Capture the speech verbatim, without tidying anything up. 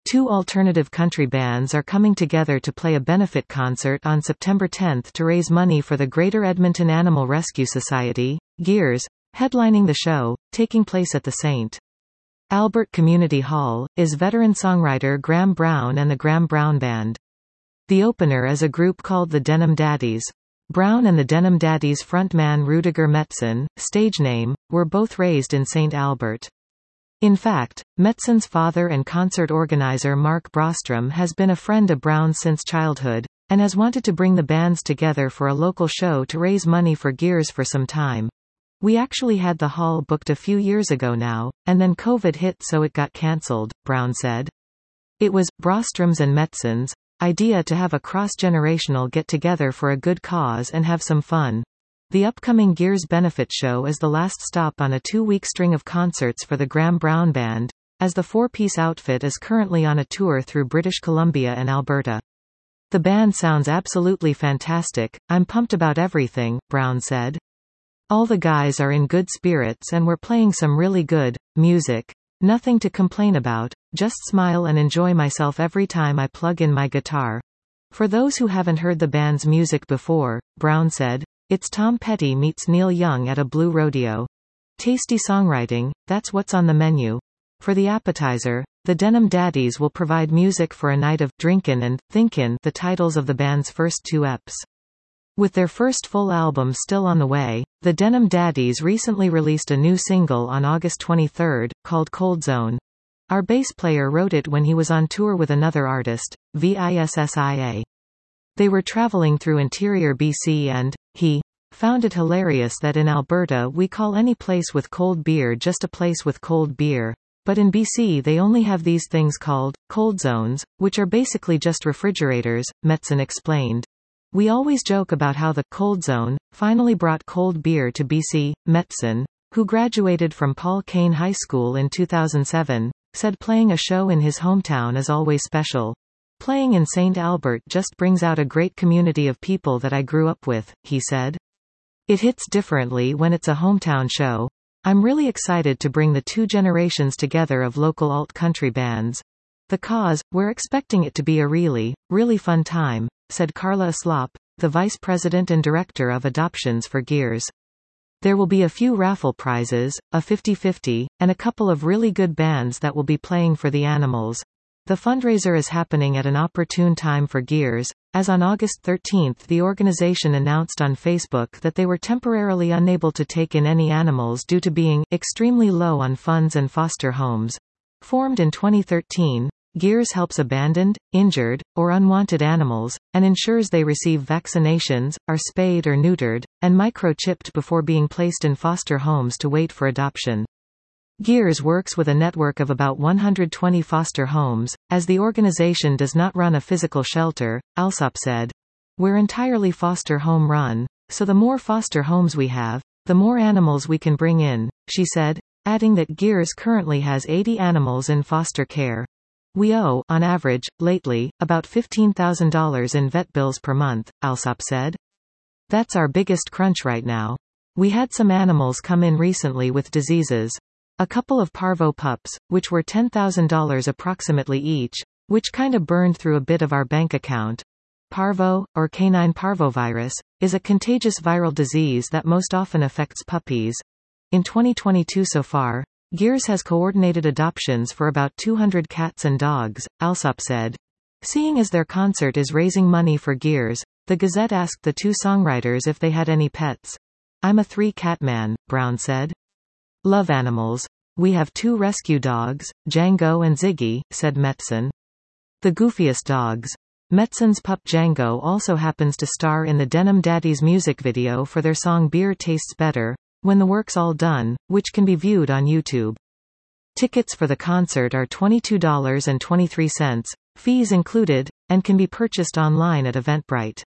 Two alternative country bands are coming together to play a benefit concert on September tenth to raise money for the Greater Edmonton Animal Rescue Society, Gears, headlining the show, taking place at the Saint Albert Community Hall, is veteran songwriter Graham Brown and the Graham Brown Band. The opener is a group called the Denim Daddies. Brown and the Denim Daddies frontman Rudiger Metzen, stage name, were both raised in Saint Albert. In fact, Metzen's father and concert organizer Mark Brostrom has been a friend of Brown's since childhood, and has wanted to bring the bands together for a local show to raise money for Gears for some time. We actually had the hall booked a few years ago now, and then COVID hit so it got cancelled, Brown said. It was Brostrom's and Metzen's idea to have a cross-generational get-together for a good cause and have some fun. The upcoming Gears benefit show is the last stop on a two-week string of concerts for the Graham Brown Band, as the four-piece outfit is currently on a tour through British Columbia and Alberta. The band sounds absolutely fantastic, I'm pumped about everything, Brown said. All the guys are in good spirits and we're playing some really good music. Nothing to complain about, just smile and enjoy myself every time I plug in my guitar. For those who haven't heard the band's music before, Brown said, it's Tom Petty meets Neil Young at a blue rodeo. Tasty songwriting, that's what's on the menu. For the appetizer, the Denim Daddies will provide music for a night of drinkin' and thinkin', the titles of the band's first two E Ps. With their first full album still on the way, the Denim Daddies recently released a new single on August twenty-third, called Cold Zone. Our bass player wrote it when he was on tour with another artist, Vissia. They were traveling through interior B C and, he found it hilarious that in Alberta we call any place with cold beer just a place with cold beer, but in B C they only have these things called cold zones, which are basically just refrigerators, Metzen explained. We always joke about how the cold zone finally brought cold beer to B C, Metzen, who graduated from Paul Kane High School in two thousand seven, said playing a show in his hometown is always special. Playing in Saint Albert just brings out a great community of people that I grew up with, he said. It hits differently when it's a hometown show. I'm really excited to bring the two generations together of local alt-country bands. The cause, we're expecting it to be a really, really fun time, said Carla Aslop, the vice president and director of adoptions for Gears. There will be a few raffle prizes, a fifty-fifty, and a couple of really good bands that will be playing for the animals. The fundraiser is happening at an opportune time for Gears, as on August thirteenth the organization announced on Facebook that they were temporarily unable to take in any animals due to being extremely low on funds and foster homes. Formed in twenty thirteen, Gears helps abandoned, injured, or unwanted animals, and ensures they receive vaccinations, are spayed or neutered, and microchipped before being placed in foster homes to wait for adoption. Gears works with a network of about one hundred twenty foster homes, as the organization does not run a physical shelter, Alsop said. We're entirely foster home run, so the more foster homes we have, the more animals we can bring in, she said, adding that Gears currently has eighty animals in foster care. We owe, on average, lately, about fifteen thousand dollars in vet bills per month, Alsop said. That's our biggest crunch right now. We had some animals come in recently with diseases. A couple of parvo pups, which were ten thousand dollars approximately each, which kinda burned through a bit of our bank account. Parvo, or canine parvovirus, is a contagious viral disease that most often affects puppies. In twenty twenty-two so far, Gears has coordinated adoptions for about two hundred cats and dogs, Alsop said. Seeing as their concert is raising money for Gears, the Gazette asked the two songwriters if they had any pets. I'm a three-cat man, Brown said. Love animals. We have two rescue dogs, Django and Ziggy, said Metzen. The goofiest dogs. Metzen's pup Django also happens to star in the Denim Daddies music video for their song Beer Tastes Better, When the Work's All Done, which can be viewed on YouTube. Tickets for the concert are twenty-two dollars and twenty-three cents, fees included, and can be purchased online at Eventbrite.